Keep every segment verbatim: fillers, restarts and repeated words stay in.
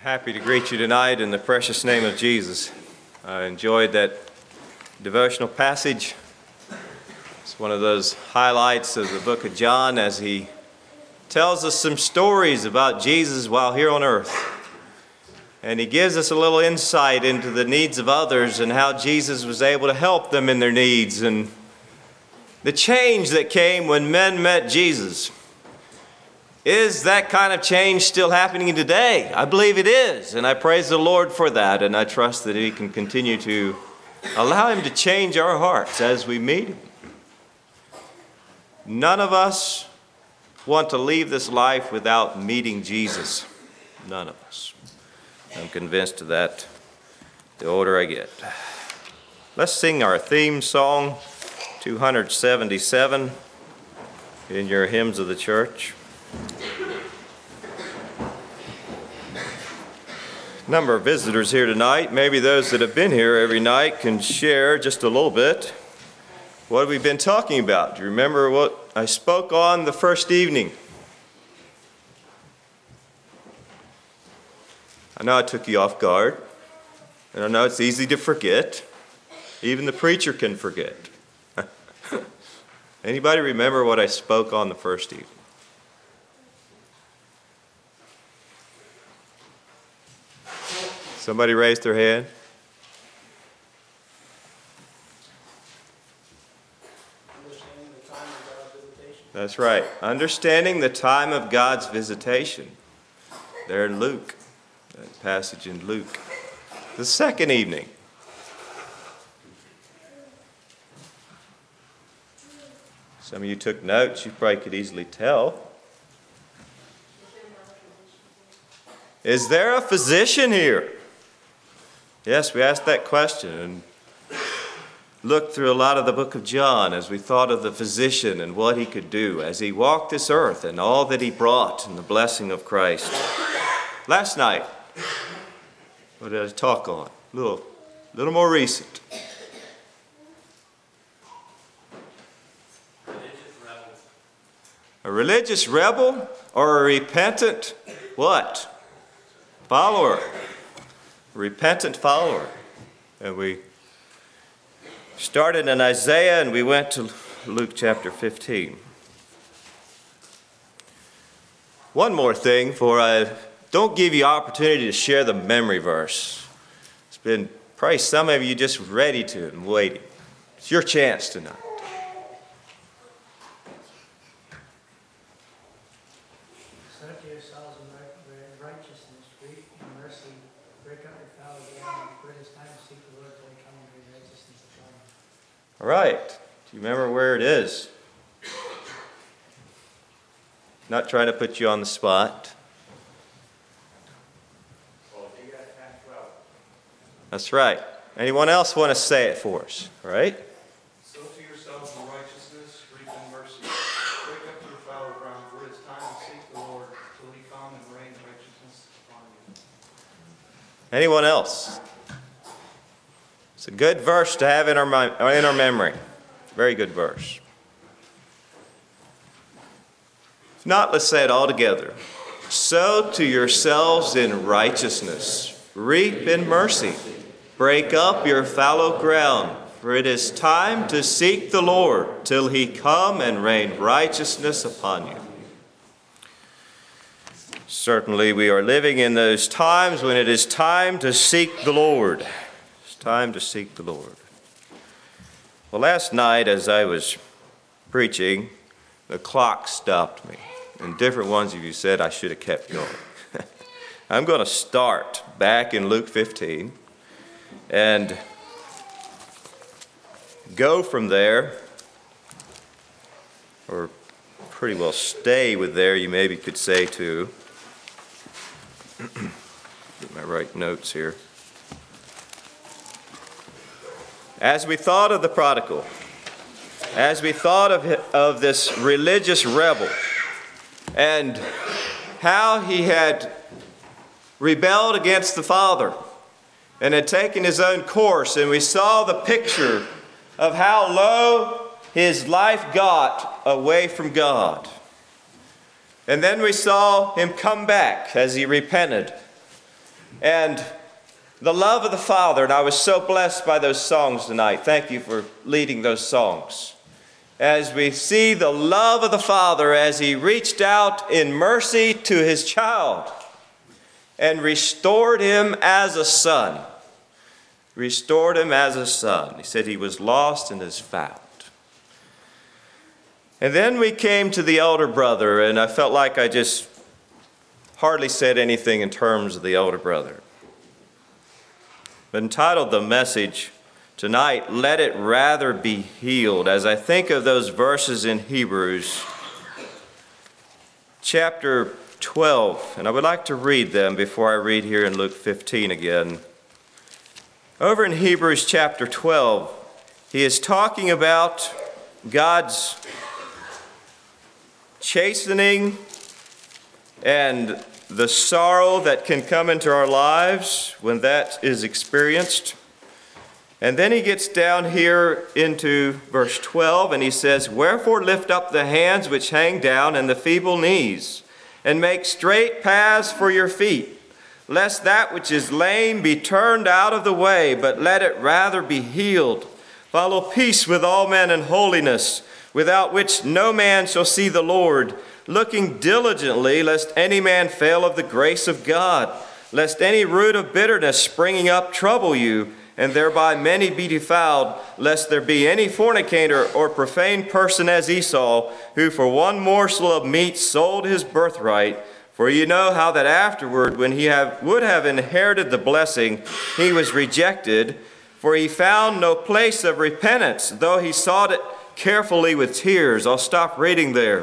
Happy to greet you tonight in the precious name of Jesus. I enjoyed that devotional passage. It's one of those highlights of the book of John as he tells us some stories about Jesus while here on earth. And he gives us a little insight into the needs of others and how Jesus was able to help them in their needs and the change that came when men met Jesus. Is that kind of change still happening today? I believe it is, and I praise the Lord for that, and I trust that He can continue to allow Him to change our hearts as we meet Him. None of us want to leave this life without meeting Jesus. None of us. I'm convinced of that the older I get. Let's sing our theme song, two seventy-seven, in your hymns of the church. Number of visitors here tonight. Maybe those that have been here every night can share just a little bit what we've been talking about. Do you remember what I spoke on the first evening? I know I took you off guard, and I know it's easy to forget. Even the preacher can forget. Anybody remember what I spoke on the first evening? Somebody raised their hand. Understanding the time of God's visitation. That's right. Understanding the time of God's visitation. There in Luke. That passage in Luke. The second evening. Some of you took notes. You probably could easily tell. Is there a physician here? Yes, we asked that question and looked through a lot of the book of John as we thought of the physician and what he could do as he walked this earth and all that he brought and the blessing of Christ. Last night, what did I talk on? A little, little more recent. Religious rebel. A religious rebel or a repentant what? Follower. Repentant follower. And we started in Isaiah and we went to Luke chapter fifteen. One more thing for I don't give you opportunity to share the memory verse. It's been probably some of you just ready to and waiting. It's your chance tonight. Set to yourselves in righteousness, reap in mercy, break up your fallow ground, for it is time to seek the Lord till He come and bring righteousness upon you. All right. Do you remember where it is? Not trying to put you on the spot. Well, if you got time, twelve. That's right. Anyone else want to say it for us? All right? Sow to yourselves in righteousness, reap in mercy. Break up your fallow ground, for it is time to seek the Lord till He come and rain righteousness upon you. Anyone else? It's a good verse to have in our, in our memory. Very good verse. If not, let's say it all together. Sow to yourselves in righteousness, reap in mercy. Break up your fallow ground, for it is time to seek the Lord till He come and rain righteousness upon you. Certainly we are living in those times when it is time to seek the Lord. It's time to seek the Lord. Well, last night as I was preaching, the clock stopped me. And different ones of you said I should have kept going. I'm going to start back in Luke fifteen and go from there, or pretty well stay with there, you maybe could say too. Get my right notes here. As we thought of the prodigal, as we thought of, of this religious rebel, and how he had rebelled against the Father and had taken his own course, and we saw the picture of how low his life got away from God. And then we saw him come back as he repented and the love of the Father. And I was so blessed by those songs tonight. Thank you for leading those songs. As we see the love of the Father as He reached out in mercy to His child and restored him as a son. Restored him as a son. He said he was lost and is found. And then we came to the elder brother, and I felt like I just hardly said anything in terms of the elder brother. But entitled the message tonight, Let It Rather Be Healed. As I think of those verses in Hebrews chapter twelve, and I would like to read them before I read here in Luke fifteen again. Over in Hebrews chapter twelve, he is talking about God's chastening and the sorrow that can come into our lives when that is experienced. And then he gets down here into verse twelve, and he says, Wherefore lift up the hands which hang down and the feeble knees, and make straight paths for your feet, lest that which is lame be turned out of the way, but let it rather be healed. Follow peace with all men and holiness, without which no man shall see the Lord, looking diligently, lest any man fail of the grace of God, lest any root of bitterness springing up trouble you, and thereby many be defiled, lest there be any fornicator or profane person as Esau, who for one morsel of meat sold his birthright. For you know how that afterward, when he have, would have inherited the blessing, he was rejected, for he found no place of repentance, though he sought it carefully with tears. I'll stop reading there.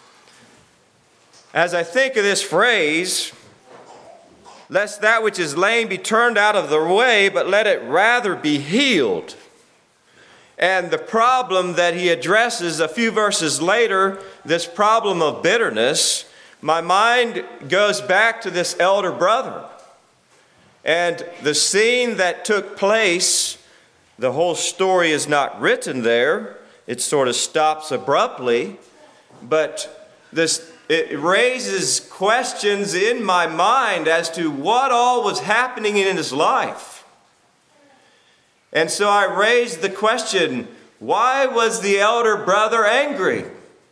As I think of this phrase, lest that which is lame be turned out of the way, but let it rather be healed. And the problem that he addresses a few verses later, this problem of bitterness, my mind goes back to this elder brother. And the scene that took place, the whole story is not written there. It sort of stops abruptly. But this it raises questions in my mind as to what all was happening in his life. And so I raised the question, why was the elder brother angry?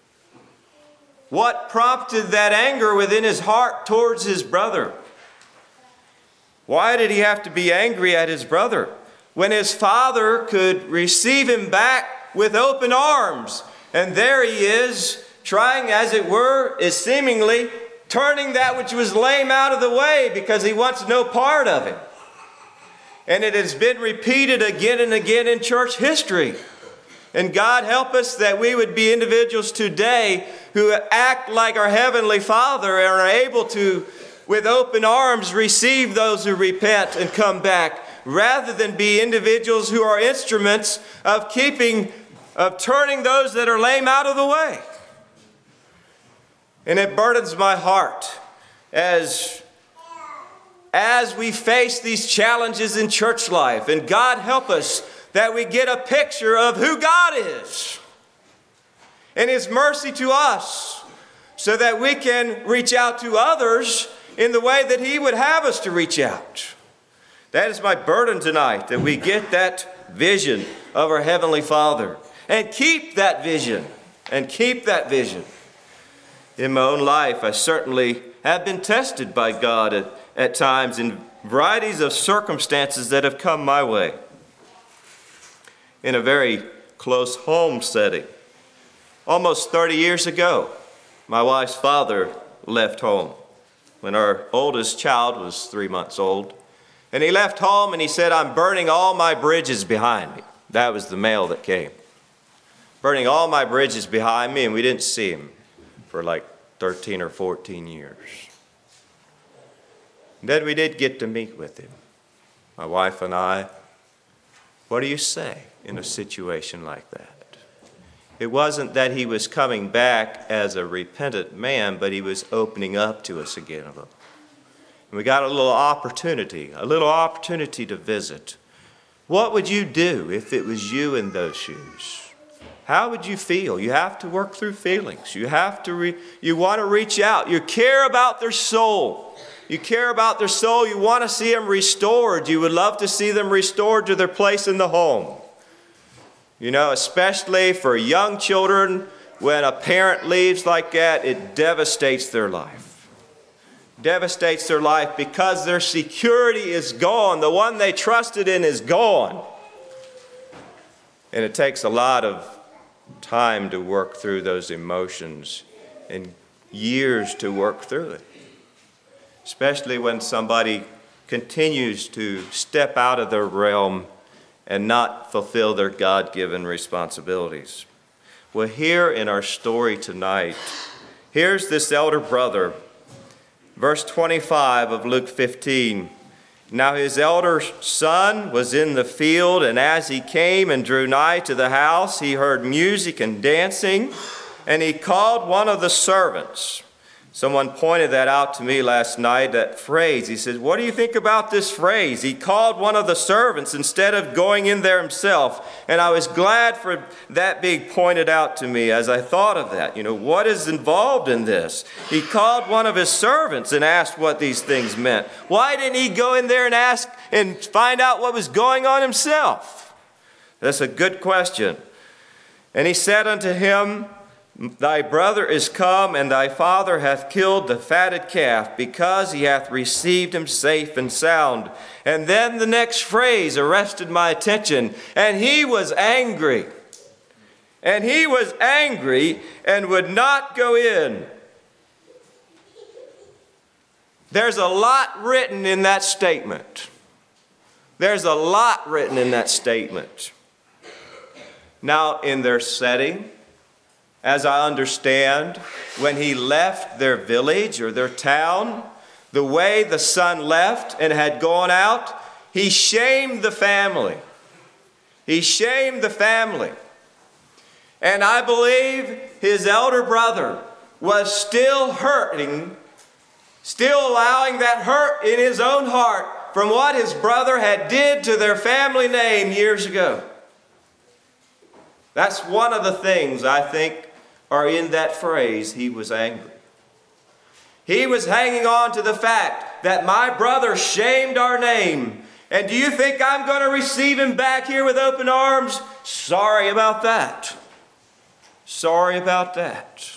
What prompted that anger within his heart towards his brother? Why did he have to be angry at his brother when his father could receive him back with open arms? And there he is, trying, as it were, is seemingly turning that which was lame out of the way because he wants no part of it. And it has been repeated again and again in church history. And God help us that we would be individuals today who act like our Heavenly Father and are able to, with open arms, receive those who repent and come back, rather than be individuals who are instruments of keeping, of turning those that are lame out of the way. And it burdens my heart as, as we face these challenges in church life. And God help us that we get a picture of who God is and His mercy to us, so that we can reach out to others in the way that He would have us to reach out. That is my burden tonight, that we get that vision of our Heavenly Father and keep that vision and keep that vision. In my own life, I certainly have been tested by God at, at times in varieties of circumstances that have come my way. In a very close home setting. Almost thirty years ago, my wife's father left home when our oldest child was three months old. And he left home and he said, I'm burning all my bridges behind me. That was the mail that came. Burning all my bridges behind me, and we didn't see him for like thirteen or fourteen years. Then we did get to meet with him, my wife and I. What do you say in a situation like that? It wasn't that he was coming back as a repentant man, but he was opening up to us again. And we got a little opportunity, a little opportunity to visit. What would you do if it was you in those shoes? how would you feel? You have to work through feelings. You have to, re- you want to reach out. You care about their soul. You care about their soul. You want to see them restored. You would love to see them restored to their place in the home. You know, especially for young children, when a parent leaves like that, it devastates their life. Devastates their life because their security is gone. The one they trusted in is gone. And it takes a lot of time to work through those emotions and years to work through it. Especially when somebody continues to step out of their realm and not fulfill their God-given responsibilities. Well, here in our story tonight, here's this elder brother. Verse twenty-five of Luke fifteen. Now his elder son was in the field, and as he came and drew nigh to the house, he heard music and dancing, and he called one of the servants. Someone pointed that out to me last night, that phrase. He said, what do you think about this phrase? He called one of the servants instead of going in there himself. And I was glad for that being pointed out to me as I thought of that. You know, what is involved in this? He called one of his servants and asked what these things meant. Why didn't he go in there and ask and find out what was going on himself? That's a good question. And he said unto him, thy brother is come, and thy father hath killed the fatted calf, because he hath received him safe and sound. And then the next phrase arrested my attention. And he was angry. And he was angry and would not go in. There's a lot written in that statement. There's a lot written in that statement. Now, in their setting, as I understand, when he left their village or their town, the way the son left and had gone out, he shamed the family. He shamed the family. And I believe his elder brother was still hurting, still allowing that hurt in his own heart from what his brother had did to their family name years ago. That's one of the things I think are in that phrase, he was angry. He was hanging on to the fact that my brother shamed our name. And do you think I'm going to receive him back here with open arms? Sorry about that. Sorry about that.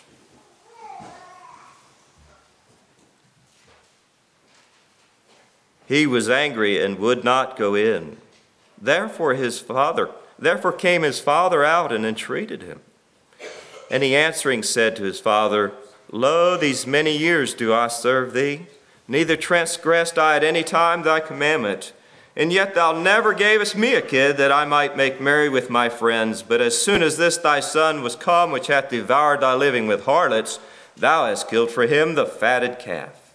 He was angry and would not go in. Therefore his father, therefore came his father out and entreated him. And he answering said to his father, Lo, these many years do I serve thee, neither transgressed I at any time thy commandment. And yet thou never gavest me a kid that I might make merry with my friends. But as soon as this thy son was come, which hath devoured thy living with harlots, thou hast killed for him the fatted calf.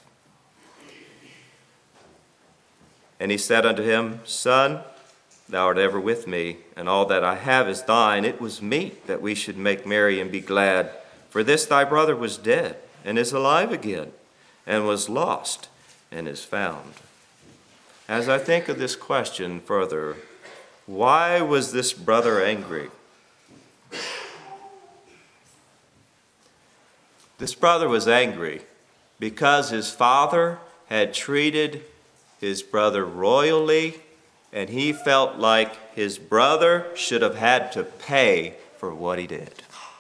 And he said unto him, Son, thou art ever with me, and all that I have is thine. It was meet that we should make merry and be glad. For this thy brother was dead, and is alive again, and was lost, and is found. As I think of this question further, why was this brother angry? This brother was angry because his father had treated his brother royally, and he felt like his brother should have had to pay for what he did.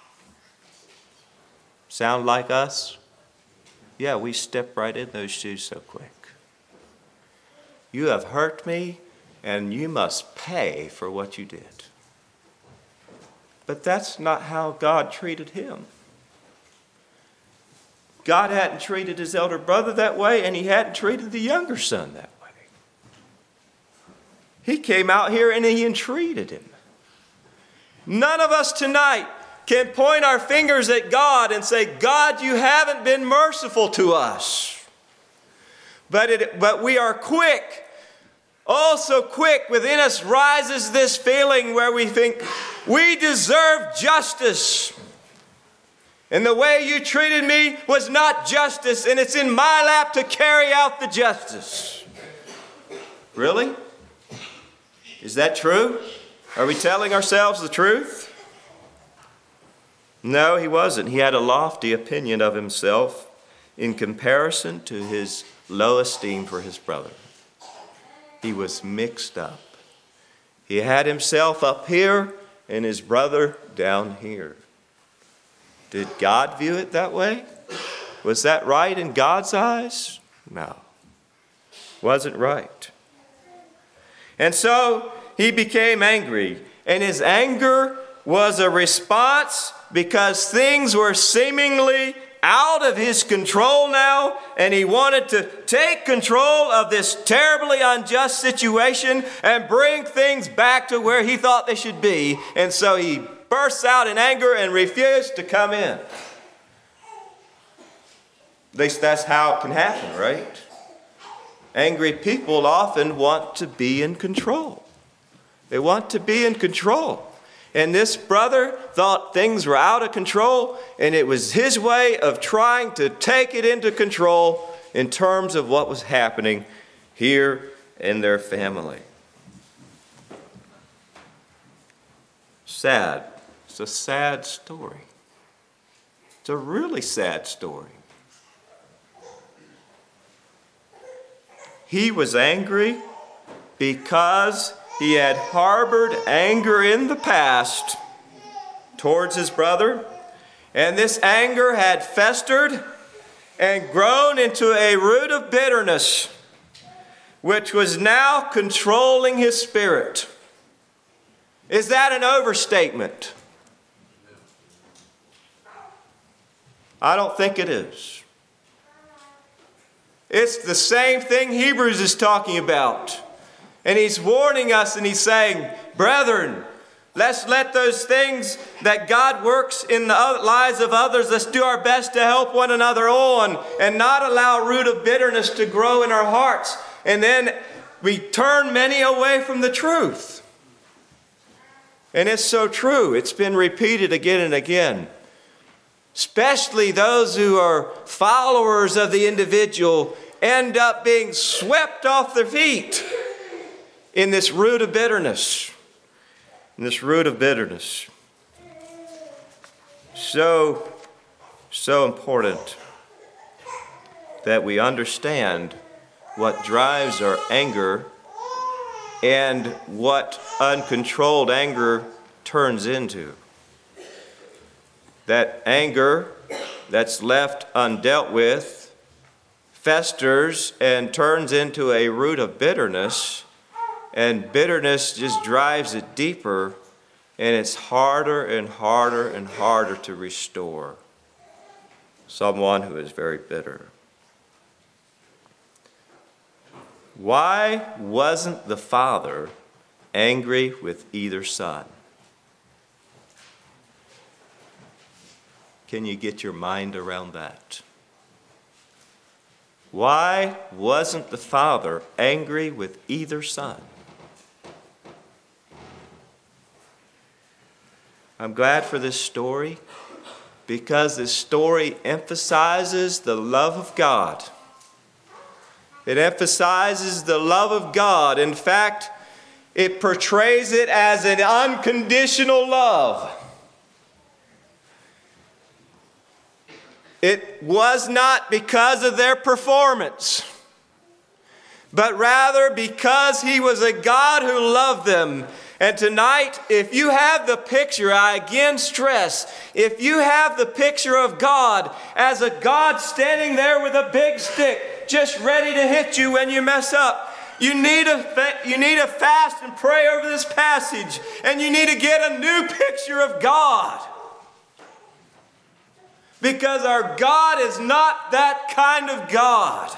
Sound like us? Yeah, we step right in those shoes so quick. You have hurt me, and you must pay for what you did. But that's not how God treated him. God hadn't treated his elder brother that way, and he hadn't treated the younger son that way. He came out here and he entreated him. None of us tonight can point our fingers at God and say, God, you haven't been merciful to us. But, it, but we are quick, also quick, within us rises this feeling where we think, we deserve justice. And the way you treated me was not justice, and it's in my lap to carry out the justice. Really? Is that true? Are we telling ourselves the truth? No, he wasn't. He had a lofty opinion of himself in comparison to his low esteem for his brother. He was mixed up. He had himself up here and his brother down here. Did God view it that way? Was that right in God's eyes? No. Wasn't right. And so he became angry. And his anger was a response because things were seemingly out of his control now, and he wanted to take control of this terribly unjust situation and bring things back to where he thought they should be. And so he bursts out in anger and refused to come in. At least that's how it can happen, right? Angry people often want to be in control. They want to be in control. And this brother thought things were out of control, and it was his way of trying to take it into control in terms of what was happening here in their family. Sad. It's a sad story. It's a really sad story. He was angry because he had harbored anger in the past towards his brother, and this anger had festered and grown into a root of bitterness, which was now controlling his spirit. Is that an overstatement? I don't think it is. It's the same thing Hebrews is talking about. And he's warning us and he's saying, brethren, let's let those things that God works in the lives of others, let's do our best to help one another on and not allow a root of bitterness to grow in our hearts. And then we turn many away from the truth. And it's so true. It's been repeated again and again. Especially those who are followers of the individual end up being swept off their feet in this root of bitterness. In this root of bitterness. So, so important that we understand what drives our anger and what uncontrolled anger turns into. That anger that's left undealt with festers and turns into a root of bitterness, and bitterness just drives it deeper, and it's harder and harder and harder to restore someone who is very bitter. Why wasn't the father angry with either son? Can you get your mind around that? Why wasn't the father angry with either son? I'm glad for this story because this story emphasizes the love of God. It emphasizes the love of God. In fact, it portrays it as an unconditional love. It was not because of their performance, but rather because He was a God who loved them. And tonight, if you have the picture, I again stress, if you have the picture of God as a God standing there with a big stick, just ready to hit you when you mess up, you need to, you need to fast and pray over this passage, and you need to get a new picture of God. Because our God is not that kind of God.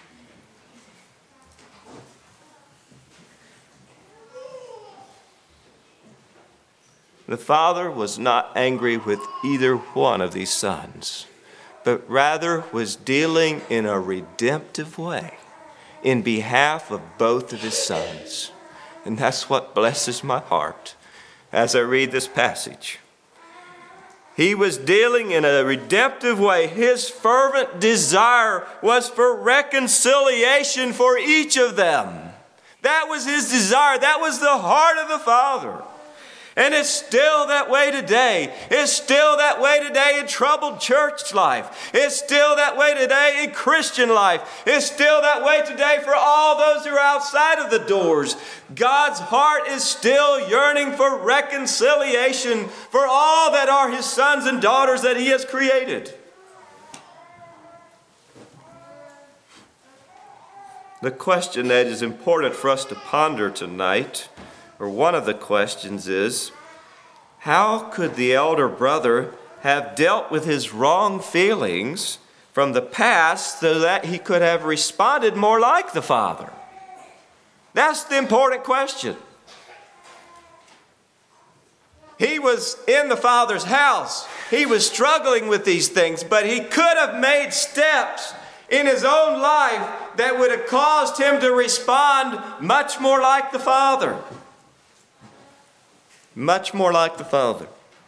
The father was not angry with either one of these sons, but rather was dealing in a redemptive way in behalf of both of his sons. And that's what blesses my heart as I read this passage. He was dealing in a redemptive way. His fervent desire was for reconciliation for each of them. That was his desire. That was the heart of the Father. And it's still that way today. It's still that way today in troubled church life. It's still that way today in Christian life. It's still that way today for all those who are outside of the doors. God's heart is still yearning for reconciliation for all that are His sons and daughters that He has created. The question that is important for us to ponder tonight, or one of the questions, is how could the elder brother have dealt with his wrong feelings from the past so that he could have responded more like the father? That's the important question. He was in the Father's house. He was struggling with these things, but he could have made steps in his own life that would have caused him to respond much more like the Father. Much more like the Father.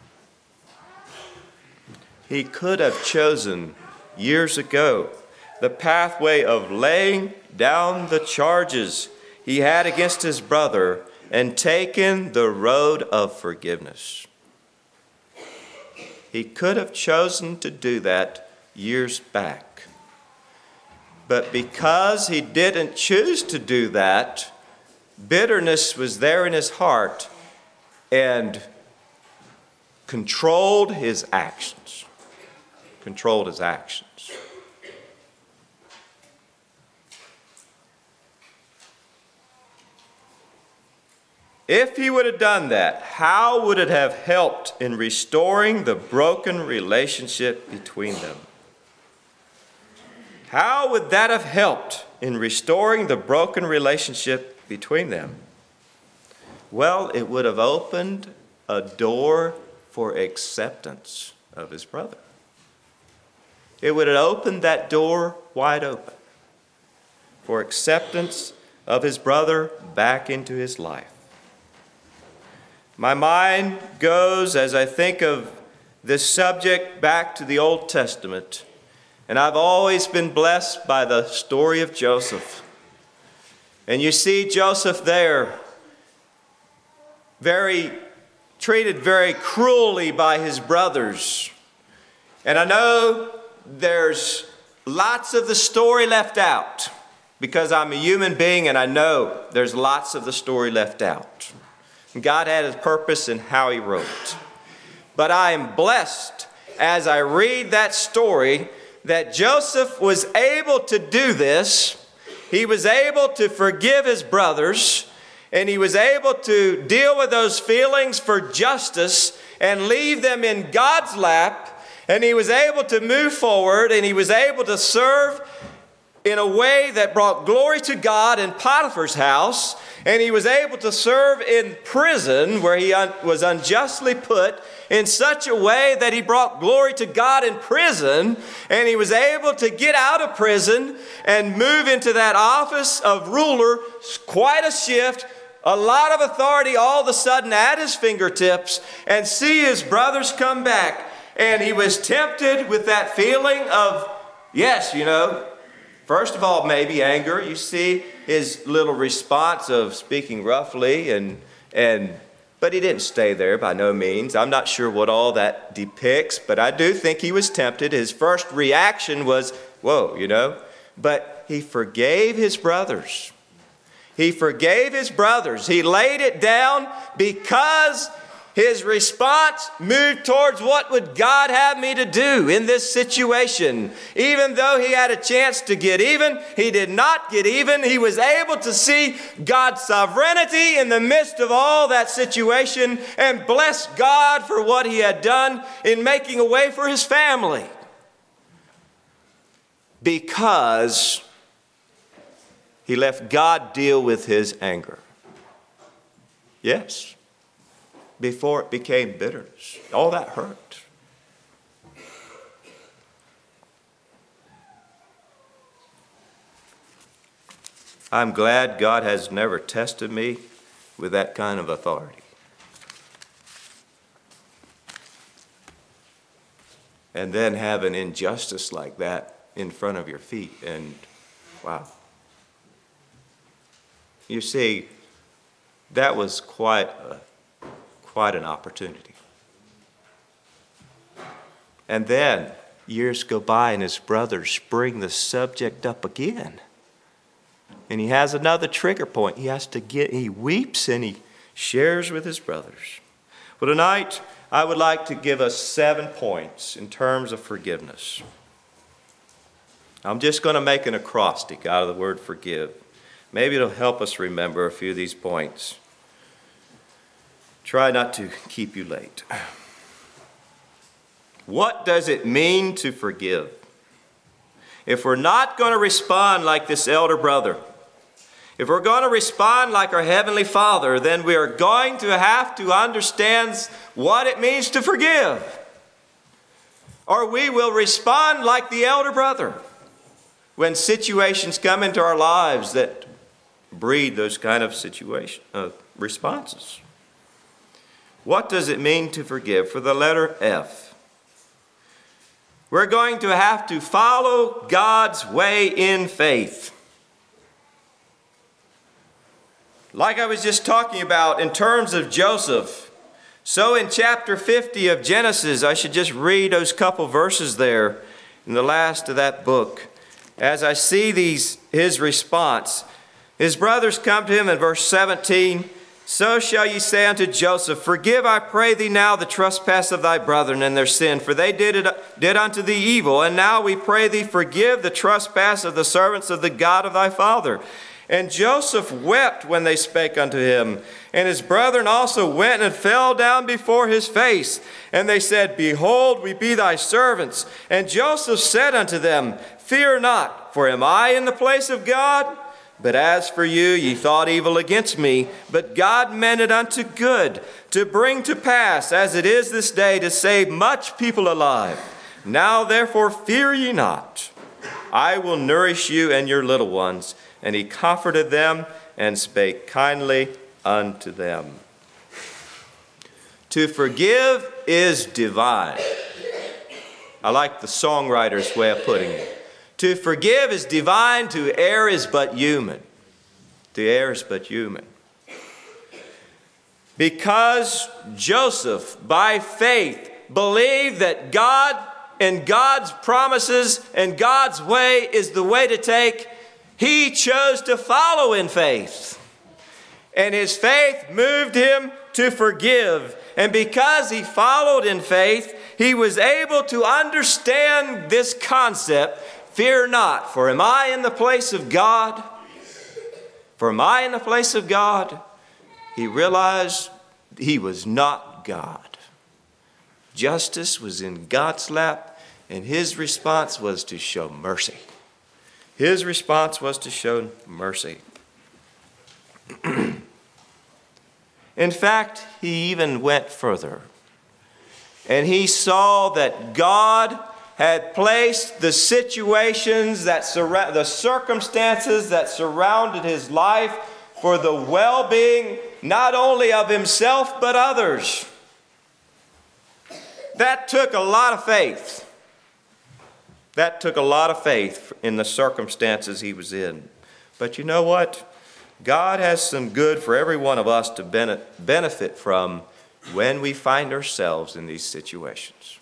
He could have chosen years ago the pathway of laying down the charges he had against his brother and taken the road of forgiveness. He could have chosen to do that years back. But because he didn't choose to do that, bitterness was there in his heart and controlled his actions. Controlled his actions. If he would have done that, how would it have helped in restoring the broken relationship between them? How would that have helped in restoring the broken relationship between them? Well, it would have opened a door for acceptance of his brother. It would have opened that door wide open for acceptance of his brother back into his life. My mind goes, as I think of this subject, back to the Old Testament. And I've always been blessed by the story of Joseph. And you see Joseph there, very treated very cruelly by his brothers. And I know there's lots of the story left out because I'm a human being and I know there's lots of the story left out. And God had His purpose in how He wrote. But I am blessed as I read that story that Joseph was able to do this. He was able to forgive his brothers, and he was able to deal with those feelings for justice and leave them in God's lap, and he was able to move forward, and he was able to serve in a way that brought glory to God in Potiphar's house, and he was able to serve in prison where he un- was unjustly put in such a way that he brought glory to God in prison, and he was able to get out of prison and move into that office of ruler. Quite a shift, a lot of authority all of a sudden at his fingertips, and see his brothers come back. And he was tempted with that feeling of, yes, you know, first of all, maybe anger. You see his little response of speaking roughly, and and but he didn't stay there by no means. I'm not sure what all that depicts, but I do think he was tempted. His first reaction was, whoa, you know. But he forgave his brothers. He forgave his brothers. He laid it down because his response moved towards what would God have me to do in this situation. Even though he had a chance to get even, he did not get even. He was able to see God's sovereignty in the midst of all that situation and bless God for what he had done in making a way for his family. Because he left God deal with his anger. Yes. Before it became bitterness. All that hurt. I'm glad God has never tested me with that kind of authority. And then have an injustice like that in front of your feet, and wow. You see, that was quite a quite an opportunity. And then years go by and his brothers bring the subject up again. And he has another trigger point. He has to get, he weeps and he shares with his brothers. Well, tonight I would like to give us seven points in terms of forgiveness. I'm just going to make an acrostic out of the word forgive. Maybe it'll help us remember a few of these points. Try not to keep you late. What does it mean to forgive? If we're not going to respond like this elder brother, if we're going to respond like our Heavenly Father, then we are going to have to understand what it means to forgive. Or we will respond like the elder brother when situations come into our lives that breed those kind of situation uh, responses. What does it mean to forgive? For the letter F, we're going to have to follow God's way in faith. Like I was just talking about in terms of Joseph, so in chapter fifty of Genesis, I should just read those couple verses there in the last of that book. As I see these, his response, his brothers come to him in verse seventeen. So shall ye say unto Joseph, Forgive, I pray thee now, the trespass of thy brethren and their sin, for they did it, did unto thee evil. And now we pray thee, forgive the trespass of the servants of the God of thy father. And Joseph wept when they spake unto him. And his brethren also went and fell down before his face. And they said, Behold, we be thy servants. And Joseph said unto them, Fear not, for am I in the place of God? But as for you, ye thought evil against me, but God meant it unto good, to bring to pass, as it is this day, to save much people alive. Now therefore fear ye not. I will nourish you and your little ones. And he comforted them and spake kindly unto them. To forgive is divine. I like the songwriter's way of putting it. To forgive is divine, to err is but human. To err is but human. Because Joseph, by faith, believed that God and God's promises and God's way is the way to take, he chose to follow in faith. And his faith moved him to forgive. And because he followed in faith, he was able to understand this concept. Fear not, for am I in the place of God? For am I in the place of God? He realized he was not God. Justice was in God's lap, and his response was to show mercy. His response was to show mercy. In fact, he even went further. And he saw that God had placed the situations that surround, the circumstances that surrounded his life for the well-being not only of himself but others. That took a lot of faith. That took a lot of faith in the circumstances he was in. But you know what? God has some good for every one of us to benefit from when we find ourselves in these situations.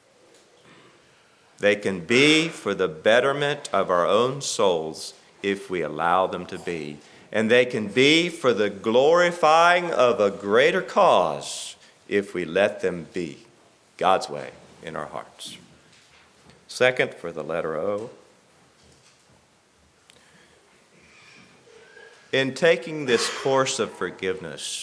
They can be for the betterment of our own souls if we allow them to be. And they can be for the glorifying of a greater cause if we let them be God's way in our hearts. Second, for the letter O, in taking this course of forgiveness,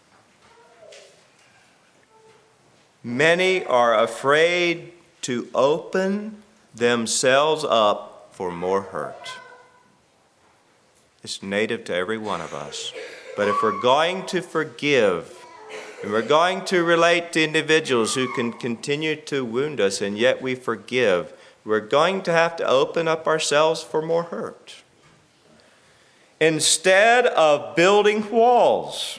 many are afraid to open themselves up for more hurt. It's native to every one of us. But if we're going to forgive, and we're going to relate to individuals who can continue to wound us and yet we forgive, we're going to have to open up ourselves for more hurt. Instead of building walls,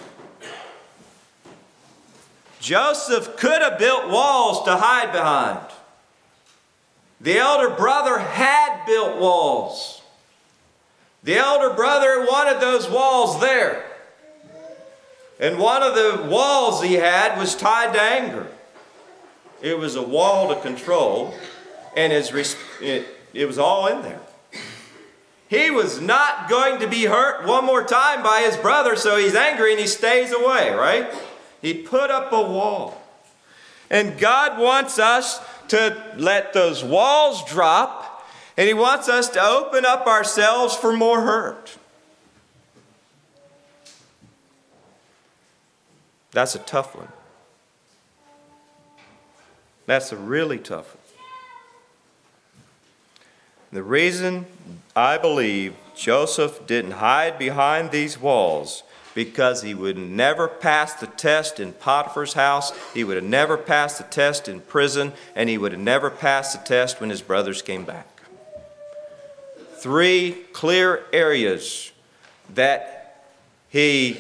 Joseph could have built walls to hide behind. The elder brother had built walls. The elder brother wanted those walls there. And one of the walls he had was tied to anger. It was a wall to control, and his, it, it was all in there. He was not going to be hurt one more time by his brother, so he's angry and he stays away, right? He put up a wall. And God wants us to let those walls drop, and He wants us to open up ourselves for more hurt. That's a tough one. That's a really tough one. The reason I believe Joseph didn't hide behind these walls because he would never pass the test in Potiphar's house, he would have never passed the test in prison, and he would have never passed the test when his brothers came back. Three clear areas that he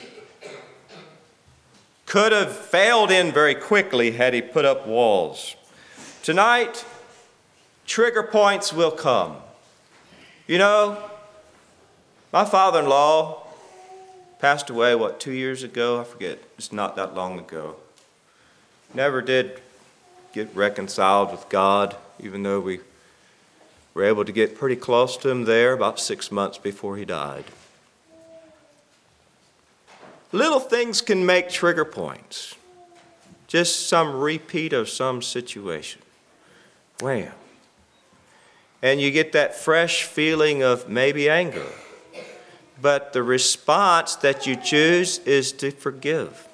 could have failed in very quickly had he put up walls. Tonight, trigger points will come. You know, my father-in-law passed away, what, two years ago? I forget. It's not that long ago. Never did get reconciled with God, even though we were able to get pretty close to Him there about six months before he died. Little things can make trigger points. Just some repeat of some situation. Wham. And you get that fresh feeling of maybe anger. But the response that you choose is to forgive.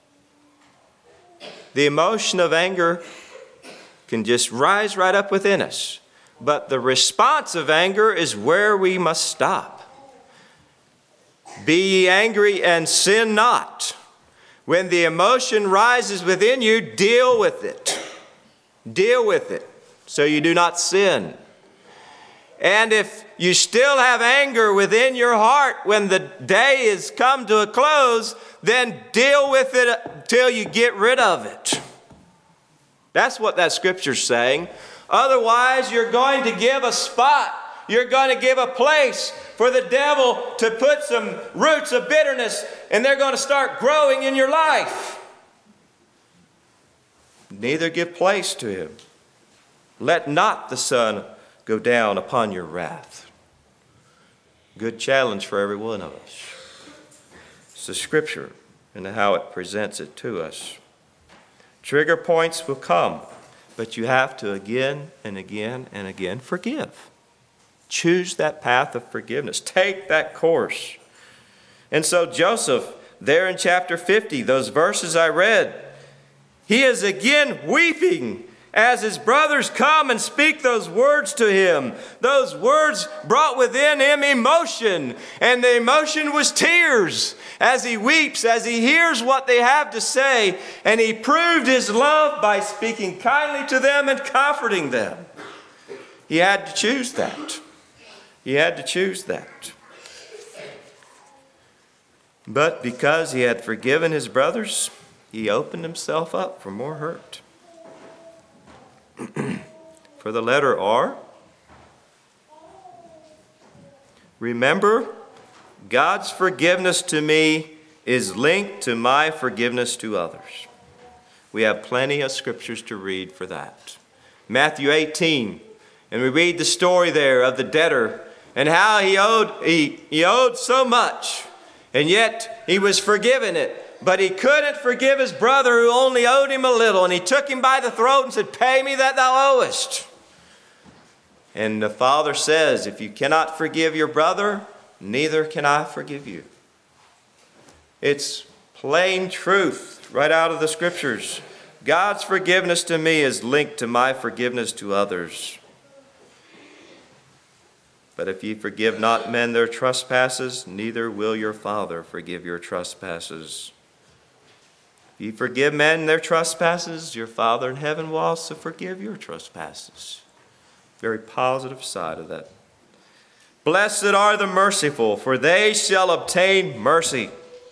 The emotion of anger can just rise right up within us. But the response of anger is where we must stop. Be ye angry and sin not. When the emotion rises within you, deal with it. Deal with it so you do not sin. And if you still have anger within your heart when the day has come to a close, then deal with it until you get rid of it. That's what that scripture's saying. Otherwise, you're going to give a spot. You're going to give a place for the devil to put some roots of bitterness, and they're going to start growing in your life. Neither give place to him. Let not the sun go down upon your wrath. Good challenge for every one of us. It's the scripture and how it presents it to us. Trigger points will come, but you have to again and again and again forgive. Choose that path of forgiveness. Take that course. And so Joseph, there in chapter fifty, those verses I read, he is again weeping as his brothers come and speak those words to him. Those words brought within him emotion, and the emotion was tears as he weeps, as he hears what they have to say, and he proved his love by speaking kindly to them and comforting them. He had to choose that. He had to choose that. But because he had forgiven his brothers, he opened himself up for more hurt. For the letter R, remember, God's forgiveness to me is linked to my forgiveness to others. We have plenty of scriptures to read for that. Matthew eighteen, and we read the story there of the debtor and how he owed, he, he owed so much, and yet he was forgiven it. But he couldn't forgive his brother who only owed him a little. And he took him by the throat and said, "Pay me that thou owest." And the Father says, if you cannot forgive your brother, neither can I forgive you. It's plain truth right out of the scriptures. God's forgiveness to me is linked to my forgiveness to others. But if ye forgive not men their trespasses, neither will your Father forgive your trespasses. If ye forgive men their trespasses, your Father in heaven will also forgive your trespasses. Very positive side of that. Blessed are the merciful, for they shall obtain mercy.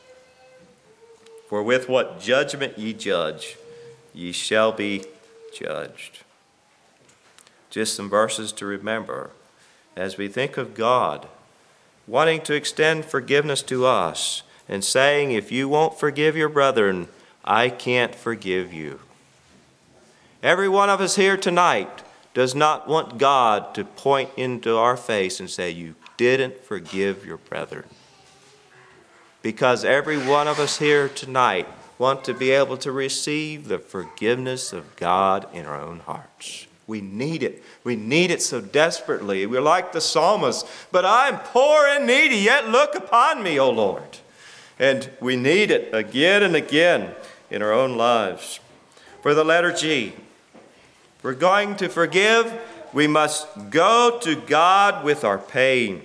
For with what judgment ye judge, ye shall be judged. Just some verses to remember as we think of God wanting to extend forgiveness to us and saying, if you won't forgive your brethren, I can't forgive you. Every one of us here tonight does not want God to point into our face and say, you didn't forgive your brethren. Because every one of us here tonight want to be able to receive the forgiveness of God in our own hearts. We need it. We need it so desperately. We're like the psalmist, but I'm poor and needy, yet look upon me, O Lord. And we need it again and again in our own lives. For the letter G, if we're going to forgive, we must go to God with our pain.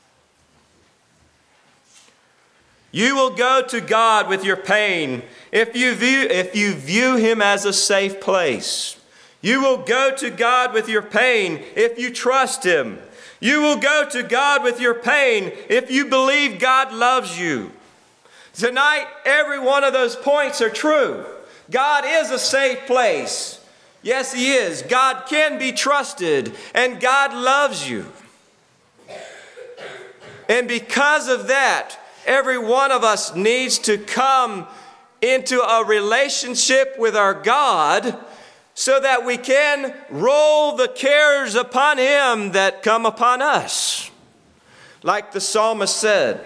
You will go to God with your pain if you view, if you view Him as a safe place. You will go to God with your pain if you trust Him. You will go to God with your pain if you believe God loves you. Tonight, every one of those points are true. God is a safe place. Yes, He is. God can be trusted, and God loves you. And because of that, every one of us needs to come into a relationship with our God so that we can roll the cares upon Him that come upon us. Like the psalmist said,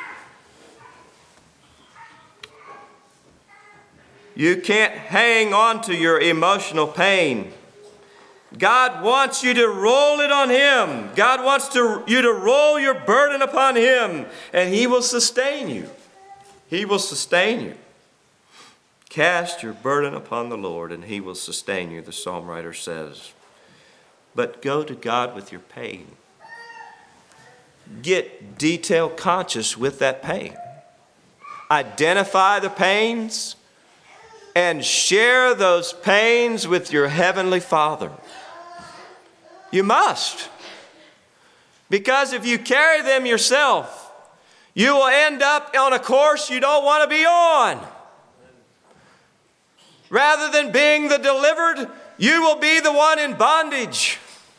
you can't hang on to your emotional pain. God wants you to roll it on Him. God wants to, you to roll your burden upon Him, and He will sustain you. He will sustain you. Cast your burden upon the Lord, and He will sustain you, the psalm writer says. But go to God with your pain. Get detail conscious with that pain. Identify the pains and share those pains with your Heavenly Father. You must. Because if you carry them yourself, you will end up on a course you don't want to be on. Rather than being the delivered, you will be the one in bondage.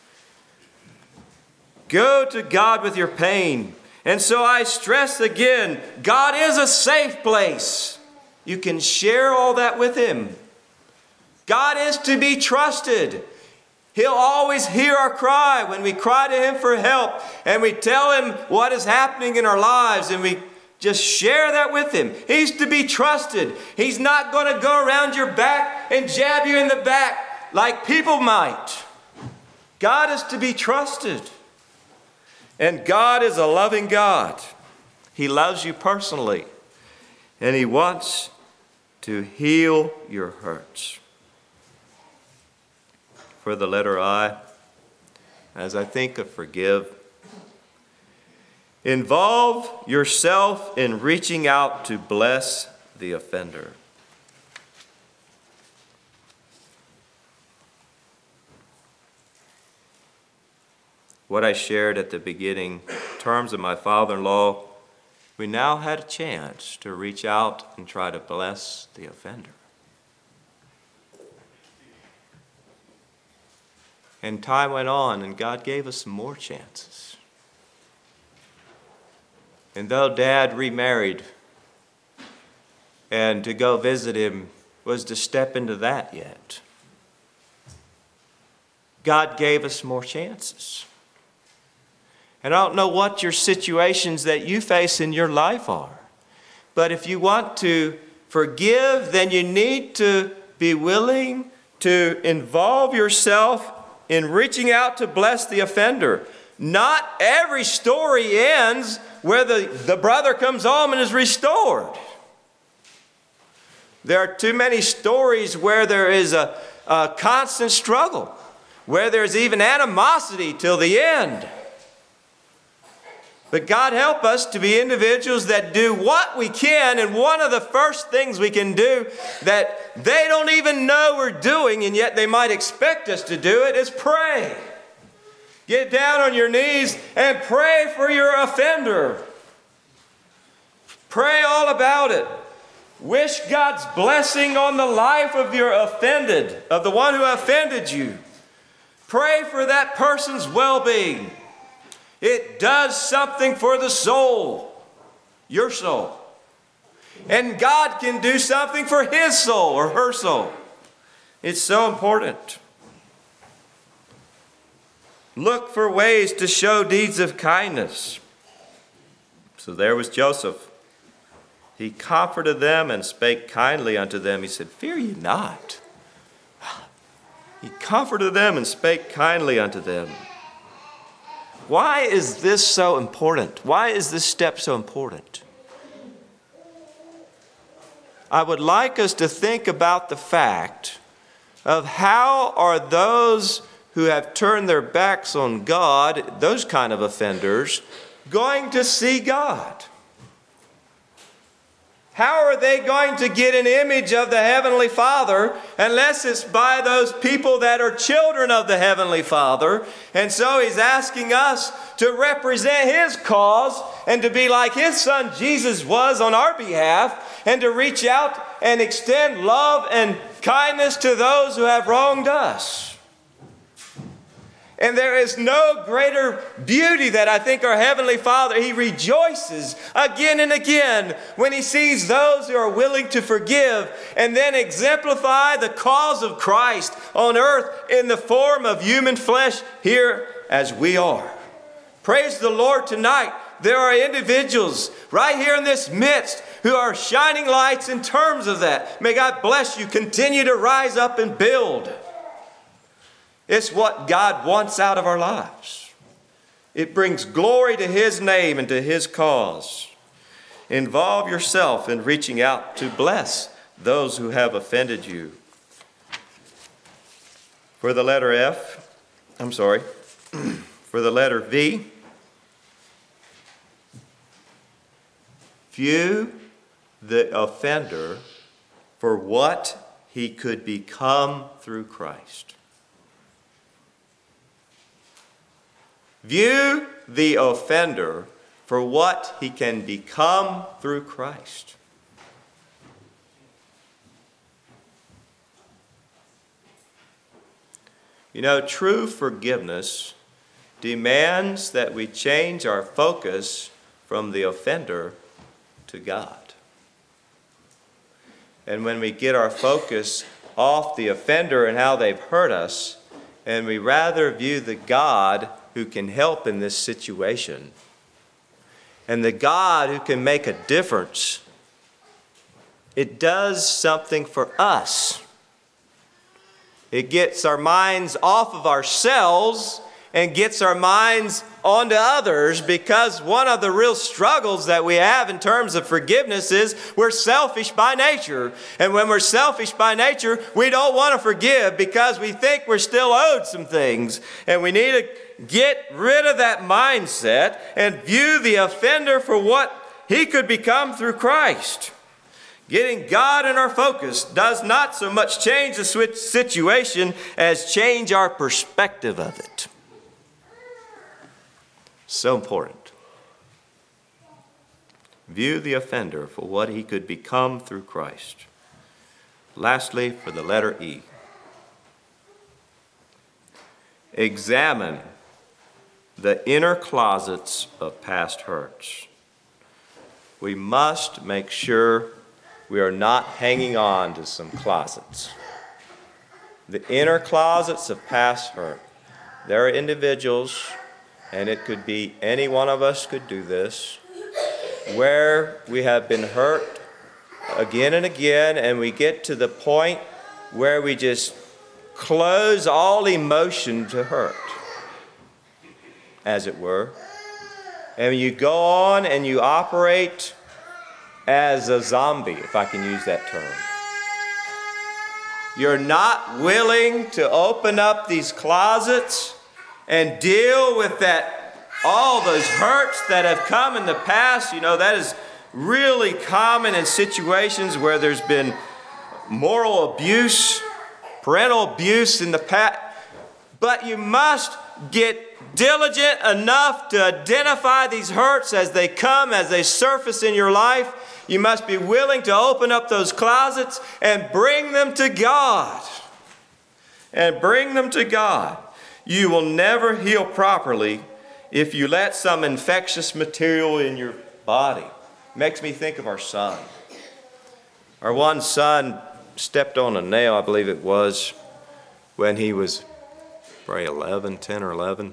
Go to God with your pain. And so I stress again, God is a safe place. You can share all that with Him. God is to be trusted. He'll always hear our cry when we cry to Him for help and we tell Him what is happening in our lives and we just share that with Him. He's to be trusted. He's not going to go around your back and jab you in the back like people might. God is to be trusted. And God is a loving God. He loves you personally. And He wants to heal your hurts. For the letter I, as I think of forgive, involve yourself in reaching out to bless the offender. What I shared at the beginning, in terms of my father-in-law, we now had a chance to reach out and try to bless the offender. And time went on, and God gave us some more chances. And though Dad remarried, and to go visit him was to step into that yet, God gave us more chances. And I don't know what your situations that you face in your life are, but if you want to forgive, then you need to be willing to involve yourself in reaching out to bless the offender. Not every story ends where the, the brother comes home and is restored. There are too many stories where there is a, a constant struggle, where there's even animosity till the end. But God help us to be individuals that do what we can, and one of the first things we can do that they don't even know we're doing, and yet they might expect us to do it, is pray. Get down on your knees and pray for your offender. Pray all about it. Wish God's blessing on the life of your offended, of the one who offended you. Pray for that person's well-being. It does something for the soul, your soul. And God can do something for his soul or her soul. It's so important. Look for ways to show deeds of kindness. So there was Joseph. He comforted them and spake kindly unto them. He said, "Fear ye not." He comforted them and spake kindly unto them. Why is this so important? Why is this step so important? I would like us to think about the fact of how are those who have turned their backs on God, those kind of offenders, going to see God? How are they going to get an image of the Heavenly Father unless it's by those people that are children of the Heavenly Father? And so he's asking us to represent his cause and to be like his son Jesus was on our behalf, and to reach out and extend love and kindness to those who have wronged us. And there is no greater beauty that I think our Heavenly Father, he rejoices again and again when he sees those who are willing to forgive and then exemplify the cause of Christ on earth in the form of human flesh here as we are. Praise the Lord tonight. There are individuals right here in this midst who are shining lights in terms of that. May God bless you. Continue to rise up and build. It's what God wants out of our lives. It brings glory to his name and to his cause. Involve yourself in reaching out to bless those who have offended you. For the letter F, I'm sorry, for the letter V, view the offender for what he could become through Christ. View the offender for what he can become through Christ. You know, true forgiveness demands that we change our focus from the offender to God. And when we get our focus off the offender and how they've hurt us, and we rather view the God who can help in this situation, and the God who can make a difference, it does something for us. It gets our minds off of ourselves and gets our minds onto others, because one of the real struggles that we have in terms of forgiveness is we're selfish by nature. And when we're selfish by nature, we don't want to forgive because we think we're still owed some things. And we need to get rid of that mindset and view the offender for what he could become through Christ. Getting God in our focus does not so much change the situation as change our perspective of it. So important. View the offender for what he could become through Christ. Lastly, for the letter E, examine the inner closets of past hurts. We must make sure we are not hanging on to some closets. The inner closets of past hurt. There are individuals, and it could be any one of us could do this, where we have been hurt again and again, and we get to the point where we just close all emotion to hurt, as it were. And you go on and you operate as a zombie, if I can use that term. You're not willing to open up these closets and deal with that, all those hurts that have come in the past. You know, that is really common in situations where there's been moral abuse, parental abuse in the past. But you must get diligent enough to identify these hurts as they come, as they surface in your life. You must be willing to open up those closets and bring them to God. And bring them to God. You will never heal properly if you let some infectious material in your body. Makes me think of our son. Our one son stepped on a nail, I believe it was, when he was probably eleven, ten or eleven.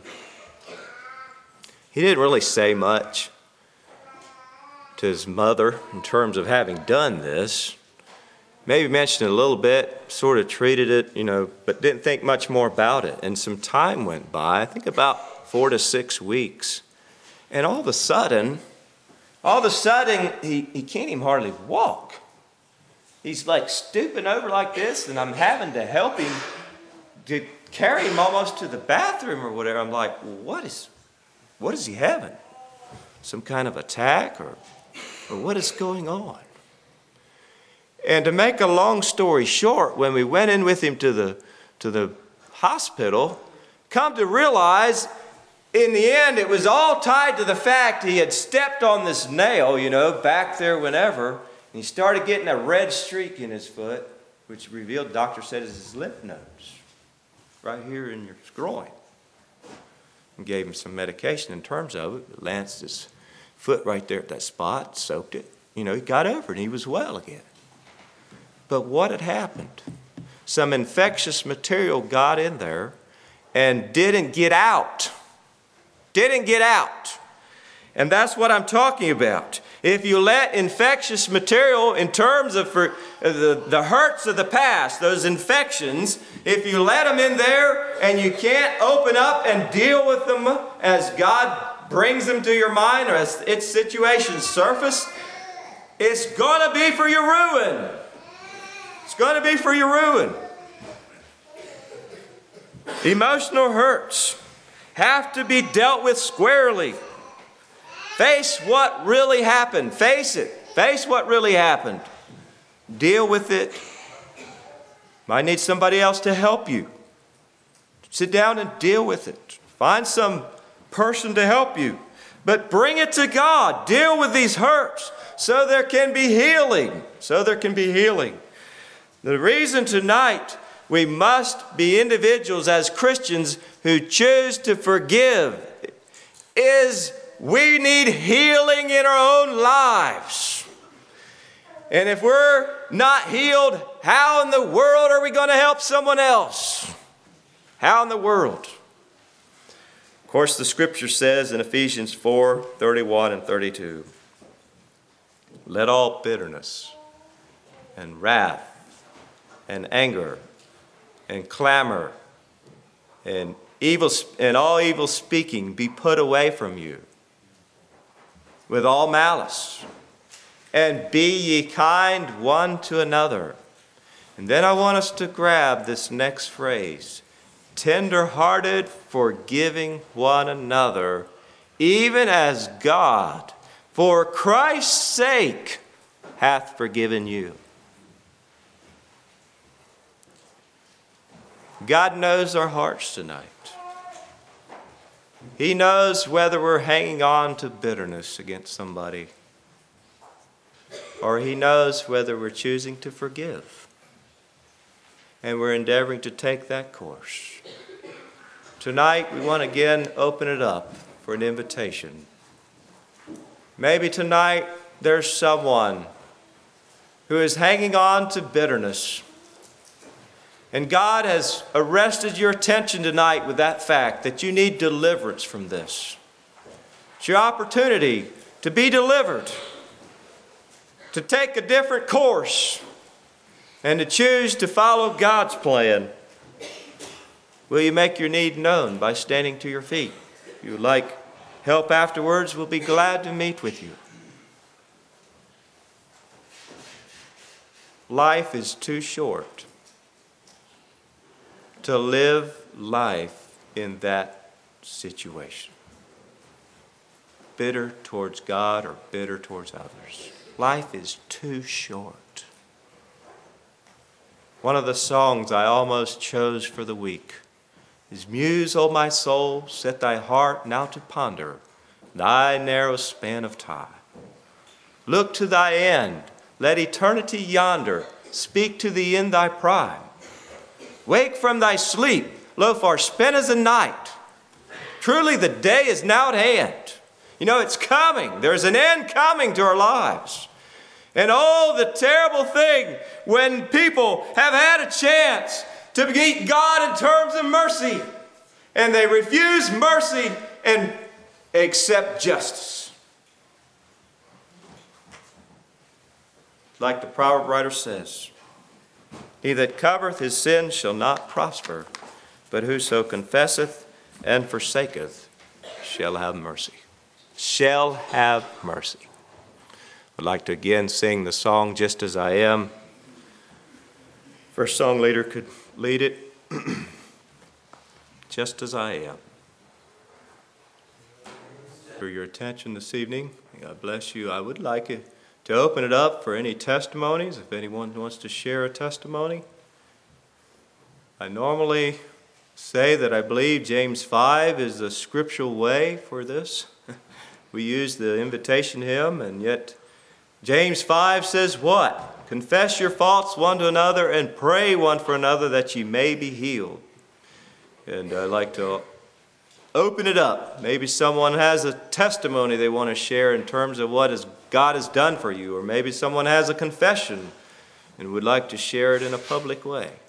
He didn't really say much to his mother in terms of having done this. Maybe mentioned it a little bit, sort of treated it, you know, but didn't think much more about it. And some time went by, I think about four to six weeks. And all of a sudden, all of a sudden, he, he can't even hardly walk. He's like stooping over like this, and I'm having to help him to carry him almost to the bathroom or whatever. I'm like, what is, what is he having? Some kind of attack or, or what is going on? And to make a long story short, when we went in with him to the, to the hospital, come to realize in the end it was all tied to the fact he had stepped on this nail, you know, back there whenever, and he started getting a red streak in his foot, which revealed, the doctor said, is his lymph nodes, right here in your groin. And gave him some medication in terms of it. It lanced his foot right there at that spot, soaked it. You know, he got over it and he was well again. But what had happened? Some infectious material got in there and didn't get out. Didn't get out. And that's what I'm talking about. If you let infectious material, in terms of for the, the hurts of the past, those infections, if you let them in there and you can't open up and deal with them as God brings them to your mind or as its situations surface, it's going to be for your ruin. It's going to be for your ruin. Emotional hurts have to be dealt with squarely. Face what really happened. Face it. Face what really happened. Deal with it. Might need somebody else to help you. Sit down and deal with it. Find some person to help you. But bring it to God. Deal with these hurts so there can be healing. So there can be healing. The reason tonight we must be individuals as Christians who choose to forgive is we need healing in our own lives. And if we're not healed, how in the world are we going to help someone else? How in the world? Of course, the scripture says in Ephesians four, thirty-one and thirty-two, let all bitterness and wrath and anger and clamor and evil and all evil speaking be put away from you with all malice, and be ye kind one to another. And then I want us to grab this next phrase, tender-hearted, forgiving one another, even as God, for Christ's sake, hath forgiven you. God knows our hearts tonight. He knows whether we're hanging on to bitterness against somebody, or He knows whether we're choosing to forgive. And we're endeavoring to take that course. Tonight, we want to again open it up for an invitation. Maybe tonight there's someone who is hanging on to bitterness. And God has arrested your attention tonight with that fact that you need deliverance from this. It's your opportunity to be delivered, to take a different course, and to choose to follow God's plan. Will you make your need known by standing to your feet? If you would like help afterwards, we'll be glad to meet with you. Life is too short to live life in that situation. Bitter towards God or bitter towards others. Life is too short. One of the songs I almost chose for the week is, Muse, O my soul, set thy heart now to ponder thy narrow span of time. Look to thy end, let eternity yonder speak to thee in thy prime. Wake from thy sleep, lo, far spent is the night. Truly the day is now at hand. You know, it's coming. There's an end coming to our lives. And oh, the terrible thing when people have had a chance to meet God in terms of mercy, and they refuse mercy and accept justice. Like the proverb writer says, he that covereth his sin shall not prosper, but whoso confesseth and forsaketh shall have mercy. Shall have mercy. I'd like to again sing the song, Just As I Am. First song leader could lead it. Just as I am. For your attention this evening, God bless you. I would like it to open it up for any testimonies, if anyone wants to share a testimony. I normally say that I believe James five is the scriptural way for this. We use the invitation hymn, and yet James five says what? Confess your faults one to another and pray one for another that ye may be healed. And I'd like to open it up. Maybe someone has a testimony they want to share in terms of what is God has done for you, or maybe someone has a confession and would like to share it in a public way.